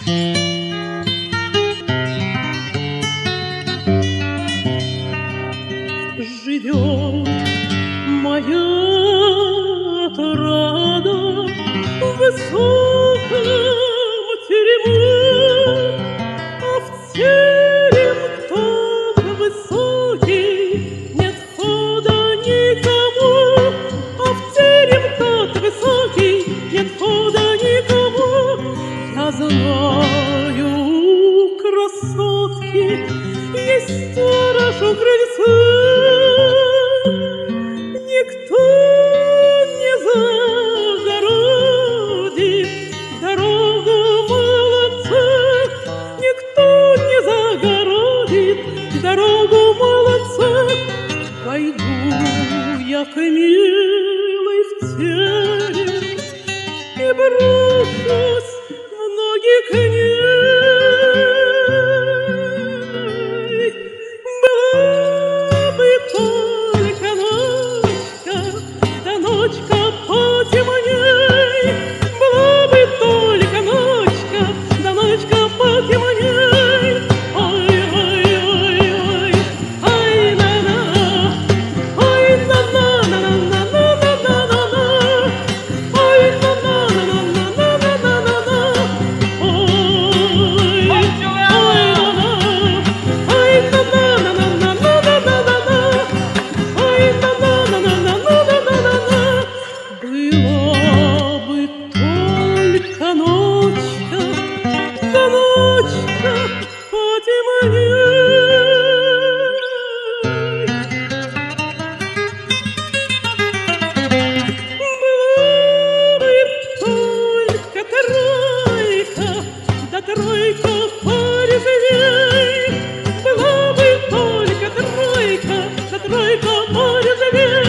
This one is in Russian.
Живет моя отрада в высоком тереме, а в терем тот высокий нет хода никому, а в терем тот высокий нет хода никому. Я знаю, красотки, есть сторож у крыльца. Никто не загородит дорогу молодца, никто не загородит дорогу молодца. Пойду я к милой в терем и брошусь в ноги к ней. Была бы только ночка, да ночка потемней, была бы только ночка, да ночка потемней. Ой, ой, ой, ой, ай, на-на, ой, на-на, на-на-на-на-на-на-на, ой, на-на, на-на-на-на-на-на-на, ой, ой, на-на, ой, на-на. Была бы только ночка, да ночка потемней. Была бы только тройка, да тройка порезвей. Была бы только тройка, да тройка порезвей.